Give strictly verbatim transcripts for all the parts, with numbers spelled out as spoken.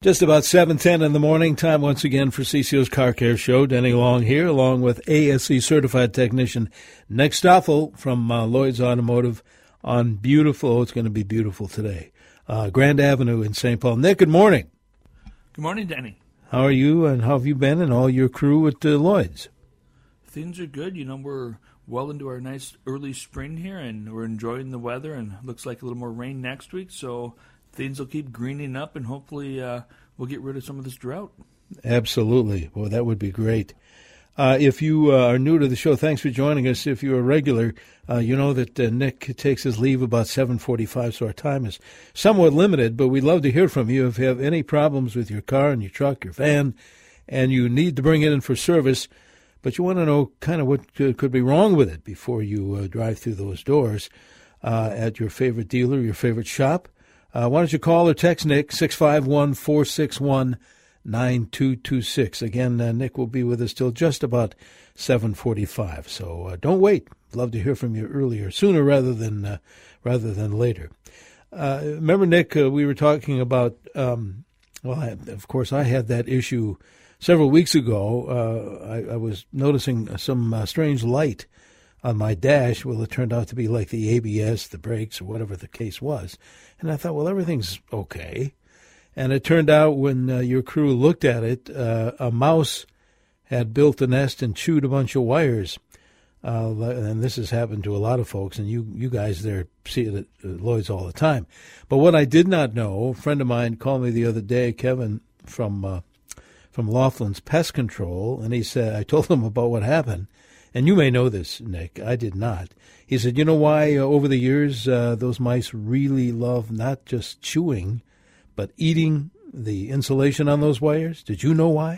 Just about seven ten in the morning, time once again for C C O's Car Care Show. Denny Long here, along with A S C certified technician Nick Stoffel from uh, Lloyd's Automotive on beautiful, oh, it's going to be beautiful today, uh, Grand Avenue in Saint Paul. Nick, good morning. Good morning, Denny. How are you, and how have you been, and all your crew at uh, Lloyd's? Things are good. You know, we're well into our nice early spring here, and we're enjoying the weather, and looks like a little more rain next week, so things will keep greening up, and hopefully uh, we'll get rid of some of this drought. Absolutely. Well, that would be great. Uh, if you uh, are new to the show, thanks for joining us. If you're a regular, uh, you know that uh, Nick takes his leave about seven forty-five, so our time is somewhat limited, but we'd love to hear from you. If you have any problems with your car and your truck, your van, and you need to bring it in for service, but you want to know kind of what could, could be wrong with it before you uh, drive through those doors uh, at your favorite dealer, your favorite shop, Uh, why don't you call or text Nick, six five one, four six one, nine two two six. Again, uh, Nick will be with us till just about seven forty-five. So uh, don't wait. Love to hear from you earlier, sooner rather than uh, rather than later. Uh, remember, Nick, uh, we were talking about, um, well, I, of course, I had that issue several weeks ago. Uh, I, I was noticing some uh, strange light on my dash. Well, it turned out to be like the A B S, the brakes, or whatever the case was. And I thought, well, everything's okay. And it turned out when uh, your crew looked at it, uh, a mouse had built a nest and chewed a bunch of wires. Uh, and this has happened to a lot of folks, and you, you guys there see it at Lloyd's all the time. But what I did not know, a friend of mine called me the other day, Kevin from uh, from Laughlin's Pest Control, and he said, I told him about what happened. And you may know this, Nick. I did not. He said, you know why uh, over the years uh, those mice really love not just chewing, but eating the insulation on those wires? Did you know why?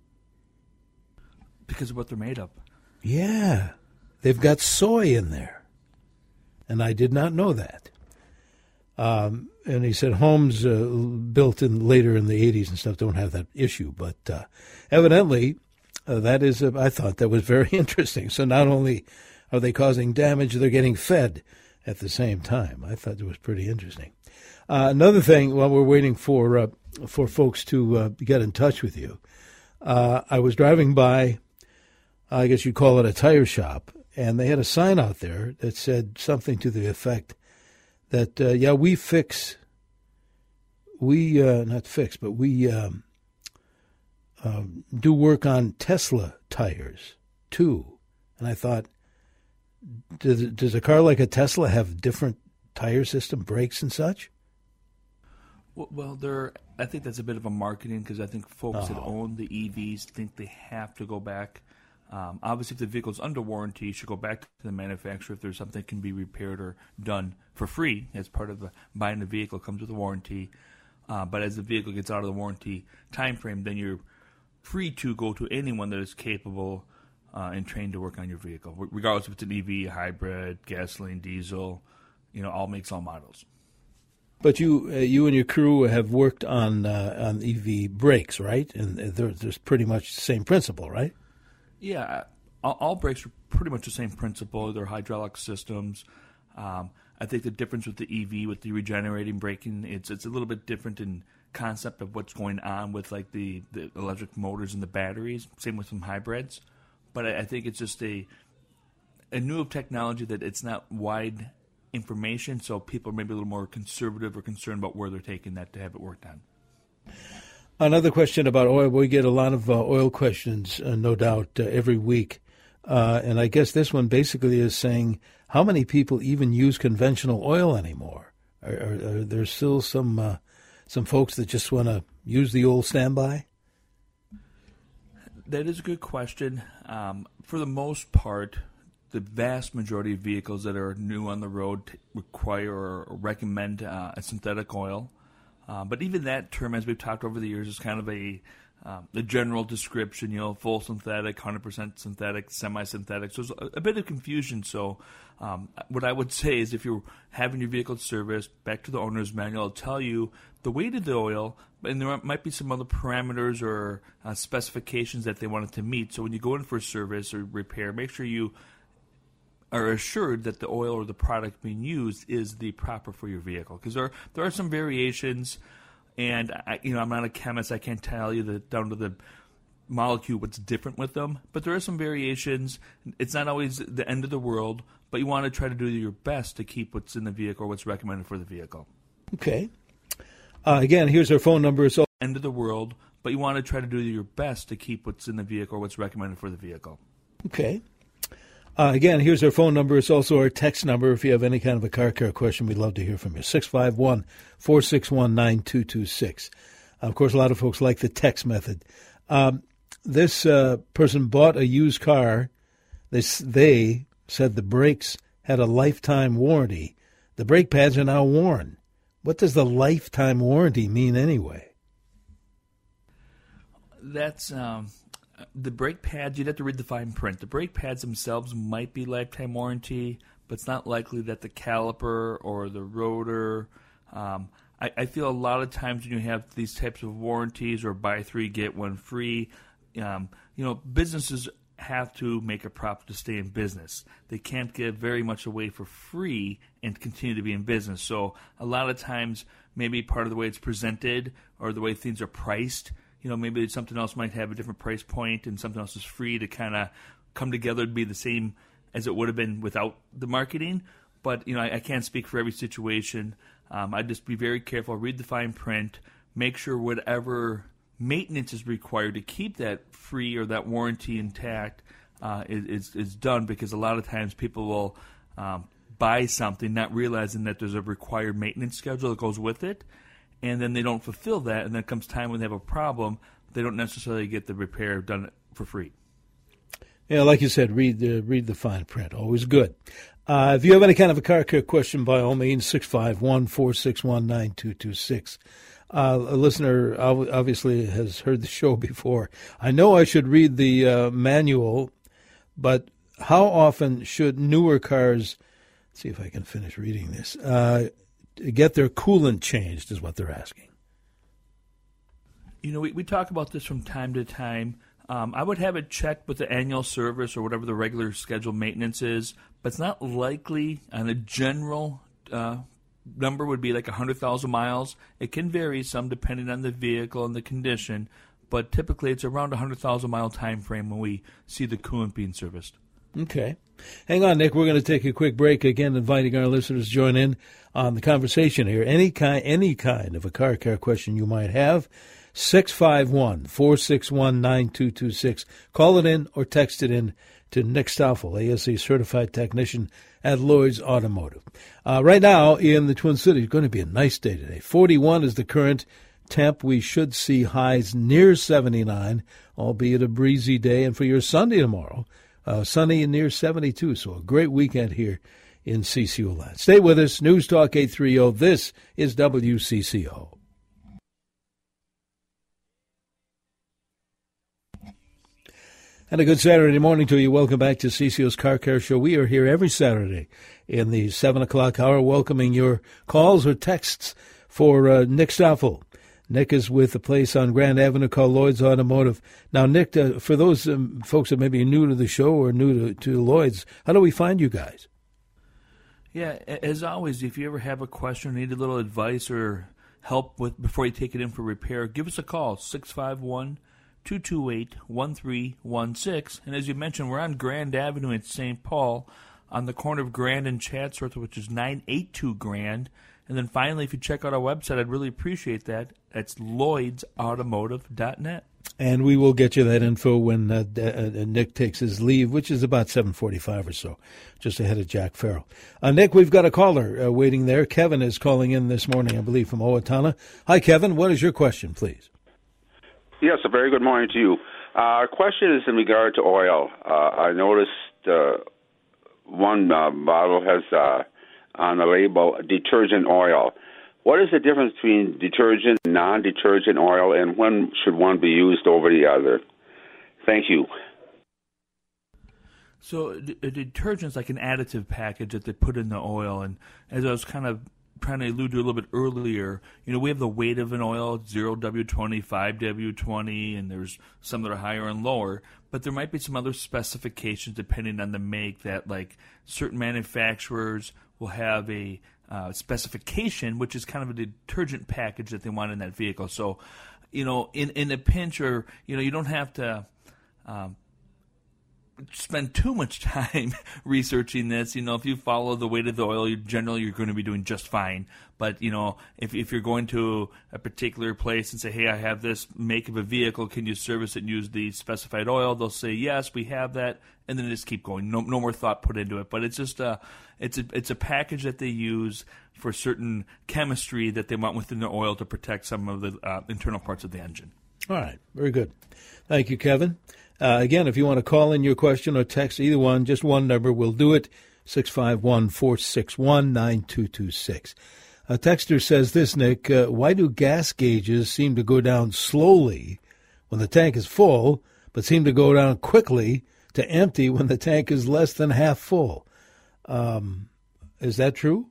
Because of what they're made of. Yeah. They've got soy in there. And I did not know that. Um, and he said homes uh, built in later in the eighties and stuff don't have that issue. But uh, evidently... Uh, that is, uh, I thought that was very interesting. So not only are they causing damage, they're getting fed at the same time. I thought it was pretty interesting. Uh, another thing, while we're waiting for uh, for folks to uh, get in touch with you, uh, I was driving by, I guess you'd call it a tire shop, and they had a sign out there that said something to the effect that, uh, yeah, we fix, we, uh, not fix, but we... Um, Um, do work on Tesla tires, too. And I thought, does, does a car like a Tesla have different tire system, brakes and such? Well, well there. I think that's a bit of a marketing, because I think folks Oh. that own the E Vs think they have to go back. Um, obviously, if the vehicle's under warranty, you should go back to the manufacturer if there's something that can be repaired or done for free as part of the, buying the vehicle. Comes with a warranty. Uh, but as the vehicle gets out of the warranty time frame, then you're free to go to anyone that is capable uh, and trained to work on your vehicle, regardless if it's an E V, a hybrid, gasoline, diesel, you know, all makes, all models. But you uh, you and your crew have worked on uh, on E V brakes, right? And there's, there's pretty much the same principle, right? Yeah, all, all brakes are pretty much the same principle. They're hydraulic systems. Um, I think the difference with the E V, with the regenerating braking, it's it's a little bit different in concept of what's going on with like the, the electric motors and the batteries. Same with some hybrids, but I, I think it's just a a new technology that it's not wide information, so people are maybe a little more conservative or concerned about where they're taking that to have it worked on. Another question about oil. We get a lot of uh, oil questions, uh, no doubt, uh, every week. Uh, and I guess this one basically is saying, how many people even use conventional oil anymore? Are, are, are there still some uh, some folks that just want to use the old standby? That is a good question. Um, for the most part, the vast majority of vehicles that are new on the road require or recommend uh, a synthetic oil. Uh, but even that term, as we've talked over the years, is kind of a um, the general description, you know, full synthetic, one hundred percent synthetic, semi-synthetic. So there's a, a bit of confusion. So um, what I would say is if you're having your vehicle serviced, back to the owner's manual, it'll tell you the weight of the oil, and there might be some other parameters or uh, specifications that they want it to meet. So when you go in for service or repair, make sure you are assured that the oil or the product being used is the proper for your vehicle. Because there, there are some variations And I, you know, I'm not a chemist. I can't tell you the down to the molecule what's different with them. But there are some variations. It's not always the end of the world, but you want to try to do your best to keep what's in the vehicle or what's recommended for the vehicle. Okay. Uh, again, here's our phone number. It's all- end of the world, but you want to try to do your best to keep what's in the vehicle or what's recommended for the vehicle. Okay. Uh, again, here's our phone number. It's also our text number. If you have any kind of a car care question, we'd love to hear from you. six five one, four six one, nine two two six. Uh, of course, a lot of folks like the text method. Um, this uh, person bought a used car. They, they said the brakes had a lifetime warranty. The brake pads are now worn. What does the lifetime warranty mean anyway? That's... Um The brake pads, you'd have to read the fine print. The brake pads themselves might be lifetime warranty, but it's not likely that the caliper or the rotor. Um, I, I feel a lot of times when you have these types of warranties or buy three, get one free, um, you know, businesses have to make a profit to stay in business. They can't give very much away for free and continue to be in business. So a lot of times, maybe part of the way it's presented or the way things are priced, you know, maybe something else might have a different price point and something else is free to kind of come together and be the same as it would have been without the marketing. But, you know, I, I can't speak for every situation. Um, I'd just be very careful, read the fine print, make sure whatever maintenance is required to keep that free or that warranty intact uh, is, is done, because a lot of times people will um, buy something not realizing that there's a required maintenance schedule that goes with it. And then they don't fulfill that, and then comes time when they have a problem, they don't necessarily get the repair done for free. Yeah, like you said, read the read the fine print. Always good. Uh, if you have any kind of a car care question, by all means, six five one, four six one, nine two two six. Uh, a listener obviously has heard the show before. I know I should read the uh, manual, but how often should newer cars, let's see if I can finish reading this, uh, get their coolant changed is what they're asking. You know, we, we talk about this from time to time. Um, I would have it checked with the annual service or whatever the regular scheduled maintenance is, but it's not likely on a general uh, number would be like one hundred thousand miles. It can vary some depending on the vehicle and the condition, but typically it's around a one hundred thousand mile time frame when we see the coolant being serviced. Okay. Hang on, Nick. We're going to take a quick break. Again, inviting our listeners to join in on the conversation here. Any kind, any kind of a car care question you might have, six five one, four six one, nine two two six. Call it in or text it in to Nick Stoffel, A S E certified technician at Lloyd's Automotive. Uh, right now in the Twin Cities, it's going to be a nice day today. forty-one is the current temp. We should see highs near seventy-nine, albeit a breezy day. And for your Sunday tomorrow, Uh, sunny and near seventy-two, so a great weekend here in C C O land. Stay with us. News Talk eight thirty. This is W C C O. And a good Saturday morning to you. Welcome back to C C O's Car Care Show. We are here every Saturday in the seven o'clock hour, welcoming your calls or texts for uh, Nick Stoffel. Nick is with a place on Grand Avenue called Lloyd's Automotive. Now, Nick, uh, for those um, folks that may be new to the show or new to, to Lloyd's, how do we find you guys? Yeah, as always, if you ever have a question or need a little advice or help with before you take it in for repair, give us a call, six five one, two two eight, one three one six. And as you mentioned, we're on Grand Avenue in Saint Paul on the corner of Grand and Chatsworth, which is nine eighty-two Grand. And then finally, if you check out our website, I'd really appreciate that. That's lloyds automotive dot net. And we will get you that info when uh, uh, Nick takes his leave, which is about seven forty-five or so, just ahead of Jack Farrell. Uh, Nick, we've got a caller uh, waiting there. Kevin is calling in this morning, I believe, from Owatonna. Hi, Kevin. What is your question, please? Yes, a very good morning to you. Uh, our question is in regard to oil. Uh, I noticed uh, one uh, bottle has uh, on the label detergent oil. What is the difference between detergent and non-detergent oil, and when should one be used over the other? Thank you. So a detergent is like an additive package that they put in the oil, and as I was kind of trying to allude to a little bit earlier, you know, we have the weight of an oil, zero W twenty, five W twenty, and there's some that are higher and lower. But there might be some other specifications depending on the make that, like, certain manufacturers will have a uh, specification, which is kind of a detergent package that they want in that vehicle. So, you know, in, in a pinch, or, you know, you don't have to um, spend too much time researching this. You know, if you follow the weight of the oil, you generally you're going to be doing just fine. But, you know, if if you're going to a particular place and say, hey, I have this make of a vehicle, can you service it and use the specified oil? They'll say, yes, we have that, and then just keep going. No no more thought put into it. But it's just a, it's a, it's a package that they use for certain chemistry that they want within the oil to protect some of the uh, internal parts of the engine. All right. Very good. Thank you, Kevin. Uh, again, if you want to call in your question or text either one, just one number, we'll do it, six five one, four six one, nine two two six. A texter says this, Nick, uh, why do gas gauges seem to go down slowly when the tank is full, but seem to go down quickly to empty when the tank is less than half full? Um, is that true?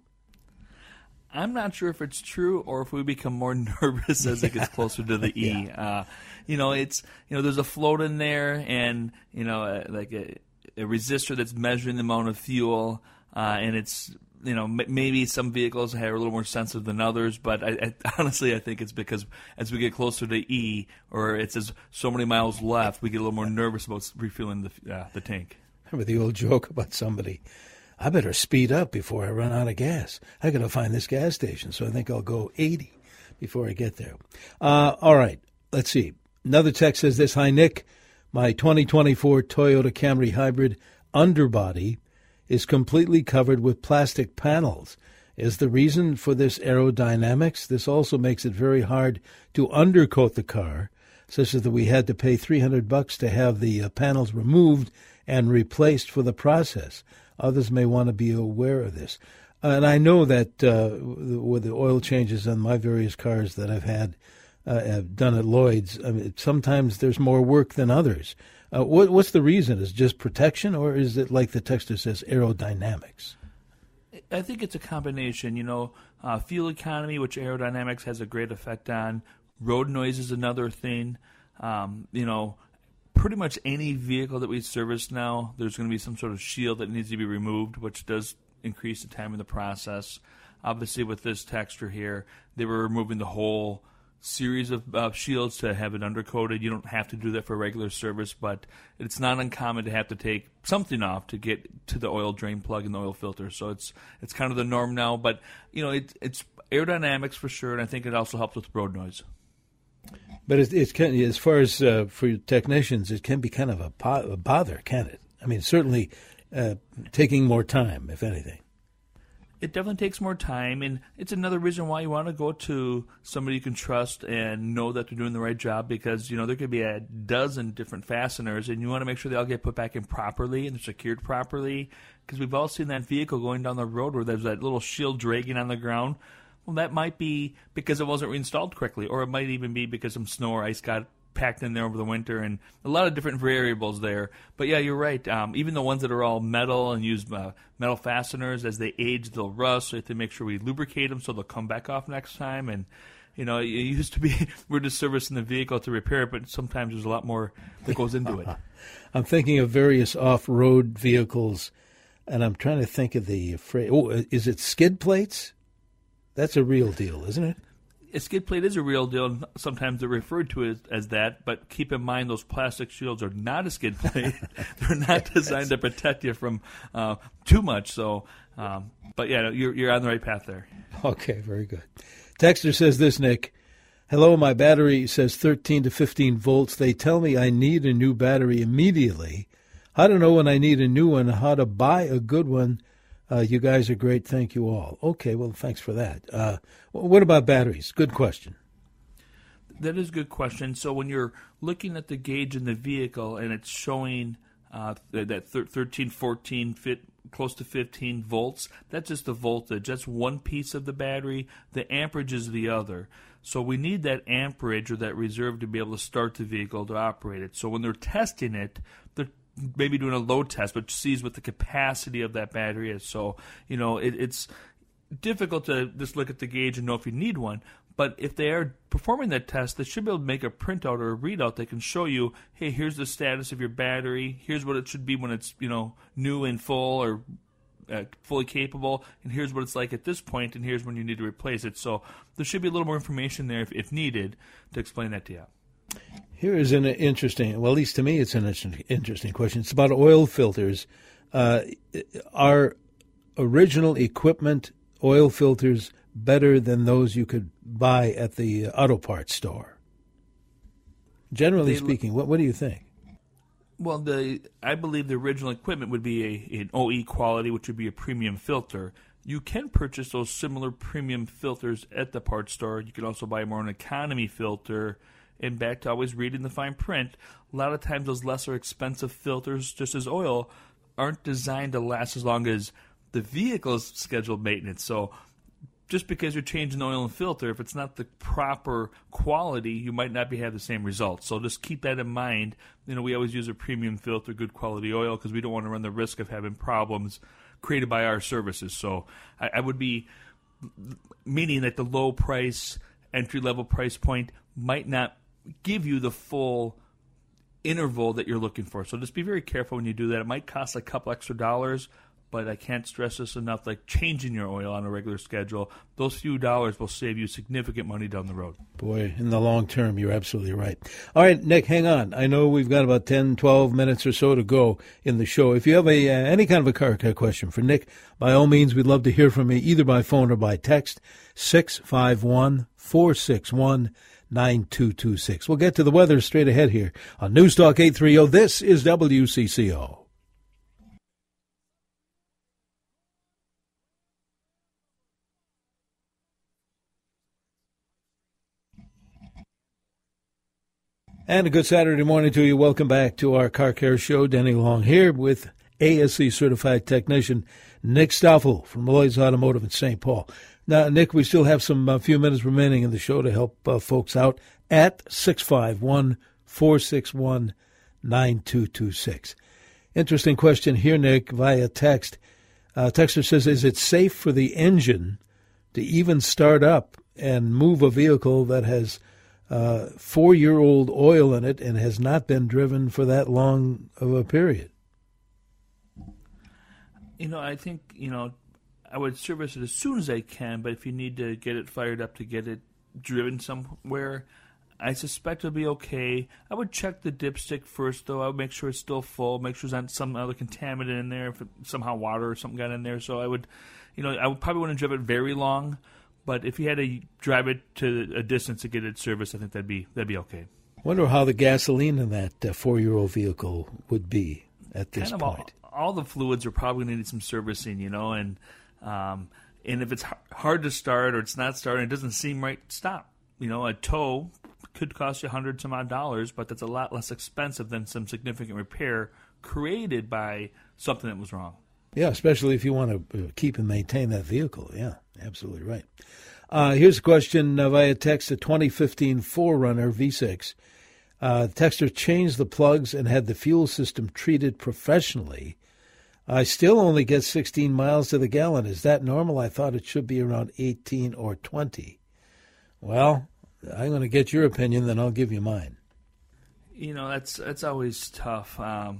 I'm not sure if it's true or if we become more nervous as it gets closer to the E. yeah. uh, you know, it's you know, there's a float in there, and you know, uh, like a, a resistor that's measuring the amount of fuel, uh, and it's you know, m- maybe some vehicles are a little more sensitive than others, but I, I, honestly, I think it's because as we get closer to E, or it says so many miles left, we get a little more nervous about refilling the uh, the tank. Remember the old joke about somebody, I better speed up before I run out of gas. I got to find this gas station, so I think I'll go eighty before I get there. Uh, all right, let's see. Another text says this, hi, Nick. My twenty twenty-four Toyota Camry Hybrid underbody is completely covered with plastic panels. Is the reason for this aerodynamics? This also makes it very hard to undercoat the car, such that we had to pay three hundred bucks to have the uh, panels removed and replaced for the process. Others may want to be aware of this. And I know that uh, with the oil changes on my various cars that I've had uh, have done at Lloyd's, I mean, sometimes there's more work than others. Uh, what, what's the reason? Is it just protection, or is it, like the texter says, aerodynamics? I think it's a combination. You know, uh, fuel economy, which aerodynamics has a great effect on. Road noise is another thing. Um, you know, pretty much any vehicle that we service now, there's going to be some sort of shield that needs to be removed, which does increase the time in the process. Obviously, with this texture here, they were removing the whole series of uh, shields to have it undercoated. You don't have to do that for regular service, but it's not uncommon to have to take something off to get to the oil drain plug and the oil filter. So it's it's kind of the norm now. But you know, it, it's aerodynamics for sure, and I think it also helps with road noise. But it's, it's kind of, as far as uh, for technicians, it can be kind of a, po- a bother, can it? I mean, certainly uh, taking more time, if anything. It definitely takes more time, and it's another reason why you want to go to somebody you can trust and know that they're doing the right job, because, you know, there could be a dozen different fasteners, and you want to make sure they all get put back in properly and they're secured properly, because we've all seen that vehicle going down the road where there's that little shield dragging on the ground. Well, that might be because it wasn't reinstalled correctly, or it might even be because some snow or ice got packed in there over the winter, and a lot of different variables there. But yeah, you're right. Um, even the ones that are all metal and use uh, metal fasteners, as they age, they'll rust. So we have to make sure we lubricate them so they'll come back off next time. And you know, it used to be we're just servicing the vehicle to repair it, but sometimes there's a lot more that goes into it. I'm thinking of various off-road vehicles, and I'm trying to think of the phrase. Oh, is it skid plates? That's a real deal, isn't it? A skid plate is a real deal. Sometimes they're referred to as, as that, but keep in mind those plastic shields are not a skid plate. They're not designed to protect you from uh, too much. So, um, but yeah, you're you're on the right path there. Okay, very good. Texter says this, Nick. Hello, my battery says thirteen to fifteen volts. They tell me I need a new battery immediately. How to know when I need a new one, how to buy a good one. Uh, you guys are great. Thank you all. Okay, well, thanks for that. Uh, what about batteries? Good question. That is a good question. So when you're looking at the gauge in the vehicle and it's showing uh, that thirteen, fourteen, fit, close to fifteen volts, that's just the voltage. That's one piece of the battery. The amperage is the other. So we need that amperage or that reserve to be able to start the vehicle to operate it. So when they're testing it, they're maybe doing a load test, but sees what the capacity of that battery is. So, you know, it, it's difficult to just look at the gauge and know if you need one. But if they are performing that test, they should be able to make a printout or a readout that can show you, hey, here's the status of your battery. Here's what it should be when it's, you know, new and full or uh, fully capable. And here's what it's like at this point, and here's when you need to replace it. So there should be a little more information there if, if needed to explain that to you. Here is an interesting, well, at least to me, it's an interesting question. It's about oil filters. Uh, are original equipment oil filters better than those you could buy at the auto parts store? Generally they, speaking, what what do you think? Well, the I believe the original equipment would be a, an O E quality, which would be a premium filter. You can purchase those similar premium filters at the parts store. You can also buy more an economy filter. And back to always reading the fine print, a lot of times those lesser expensive filters, just as oil, aren't designed to last as long as the vehicle's scheduled maintenance. So just because you're changing the oil and filter, if it's not the proper quality, you might not be have the same results. So just keep that in mind. You know, we always use a premium filter, good quality oil, because we don't want to run the risk of having problems created by our services. So I, I would be meaning that the low price, entry-level price point might not give you the full interval that you're looking for. So just be very careful when you do that. It might cost a couple extra dollars, but I can't stress this enough, like changing your oil on a regular schedule, those few dollars will save you significant money down the road. Boy, in the long term, you're absolutely right. All right, Nick, hang on. I know we've got about ten, twelve minutes or so to go in the show. If you have a uh, any kind of a car care question for Nick, by all means, we'd love to hear from you either by phone or by text, six five one, four six one, nine two two six. We'll get to the weather straight ahead here on News Talk eight thirty. This is W C C O. And a good Saturday morning to you. Welcome back to our Car Care Show. Denny Long here with A S C certified technician Nick Stoffel from Lloyd's Automotive in Saint Paul. Now, Nick, we still have some uh, few minutes remaining in the show to help uh, folks out at six five one, four six one, nine two two six. Interesting question here, Nick, via text. Uh, texter says, is it safe for the engine to even start up and move a vehicle that has uh, four-year-old oil in it and has not been driven for that long of a period? You know, I think, you know, I would service it as soon as I can, but if you need to get it fired up to get it driven somewhere, I suspect it'll be okay. I would check the dipstick first, though. I would make sure it's still full, make sure there's not some other contaminant in there, if it, somehow water or something got in there. So I would, you know, I would probably wouldn't drive it very long, but if you had to drive it to a distance to get it serviced, I think that'd be that'd be okay. Wonder how the gasoline in that uh, four-year-old vehicle would be at this kind of point. All, all the fluids are probably going to need some servicing, you know, and um, and if it's hard to start or it's not starting, it doesn't seem right, stop. You know, a tow could cost you a hundred some odd dollars, but that's a lot less expensive than some significant repair created by something that was wrong. Yeah, especially if you want to keep and maintain that vehicle. Yeah, absolutely right. Uh, here's a question uh, via text, a twenty fifteen four runner V six. Uh, the texter changed the plugs and had the fuel system treated professionally. I still only get sixteen miles to the gallon. Is that normal? I thought it should be around eighteen or twenty. Well, I'm going to get your opinion, then I'll give you mine. You know, that's that's always tough. Um,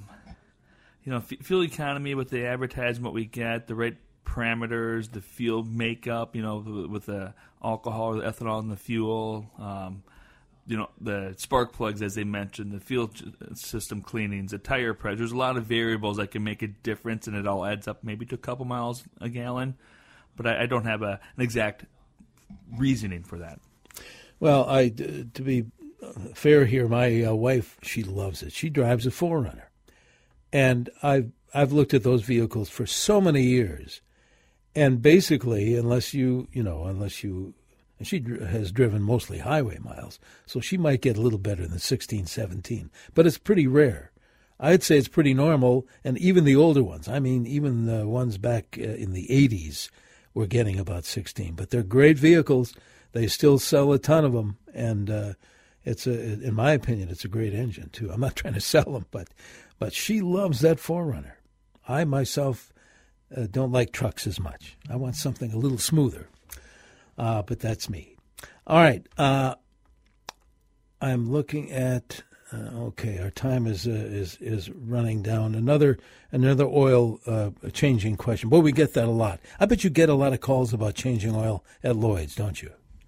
you know, f- fuel economy with the advertisement we get, the right parameters, the fuel makeup, you know, with the alcohol or the ethanol in the fuel, um, you know, the spark plugs, as they mentioned, the fuel system cleanings, the tire pressure. There's a lot of variables that can make a difference, and it all adds up maybe to a couple miles a gallon. But I, I don't have a, an exact reasoning for that. Well, I, to be fair here, my uh, wife, she loves it. She drives a four runner. And I've, I've looked at those vehicles for so many years. And basically, unless you, you know, unless you, and she dr- has driven mostly highway miles, so she might get a little better than sixteen, seventeen. But it's pretty rare. I'd say it's pretty normal. And even the older ones, I mean, even the ones back uh, in the eighties were getting about sixteen. But they're great vehicles. They still sell a ton of them, and uh, it's a, in my opinion, it's a great engine too. I'm not trying to sell them, but but she loves that four runner. I myself uh, don't like trucks as much. I want something a little smoother, uh, but that's me. All right. Uh, I'm looking at, uh, okay, our time is uh, is is running down. Another another oil uh, changing question. Boy, we get that a lot. I bet you get a lot of calls about changing oil at Lloyd's, don't you?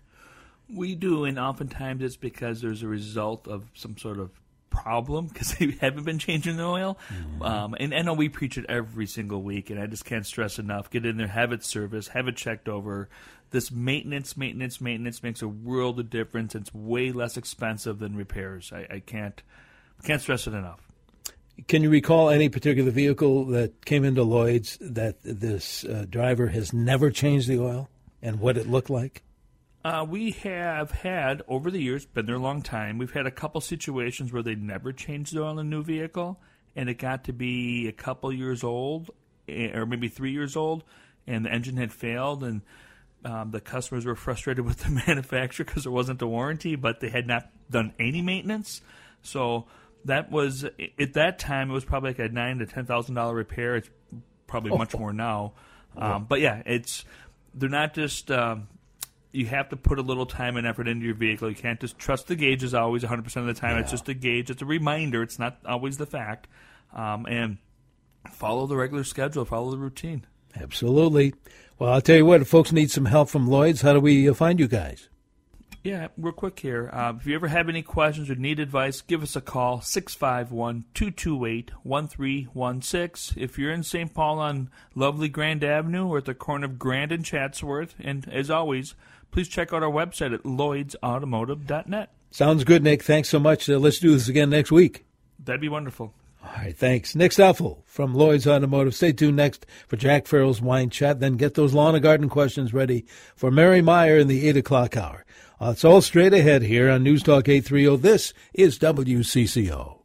We do, and oftentimes it's because there's a result of some sort of problem because they haven't been changing the oil. Mm-hmm. Um, and I know we preach it every single week, and I just can't stress enough. Get in there, have it serviced, have it checked over. This maintenance, maintenance, maintenance makes a world of difference. It's way less expensive than repairs. I, I can't can't stress it enough. Can you recall any particular vehicle that came into Lloyd's that this uh, driver has never changed the oil and what it looked like? Uh, we have had, over the years, been there a long time, we've had a couple situations where they never changed the oil in a new vehicle, and it got to be a couple years old, or maybe three years old, and the engine had failed, and um, the customers were frustrated with the manufacturer because there wasn't a warranty, but they had not done any maintenance. So that was, at that time, it was probably like a nine thousand to ten thousand dollars repair. It's probably oh. much more now. Um, but yeah, it's they're not just... Um, You have to put a little time and effort into your vehicle. You can't just trust the gauges always one hundred percent of the time. Yeah. It's just a gauge. It's a reminder. It's not always the fact. Um, and follow the regular schedule. Follow the routine. Absolutely. Well, I'll tell you what, if folks need some help from Lloyd's, how do we find you guys? Yeah, real quick here. Uh, if you ever have any questions or need advice, give us a call, six five one, two two eight, one three one six. If you're in Saint Paul on lovely Grand Avenue or at the corner of Grand and Chatsworth, and as always, please check out our website at lloyds automotive dot net. Sounds good, Nick. Thanks so much. Uh, let's do this again next week. That'd be wonderful. All right, thanks. Nick Stoffel from Lloyd's Automotive. Stay tuned next for Jack Farrell's Wine Chat. Then get those lawn and garden questions ready for Mary Meyer in the eight o'clock hour. Uh, it's all straight ahead here on News Talk eight thirty. This is W C C O.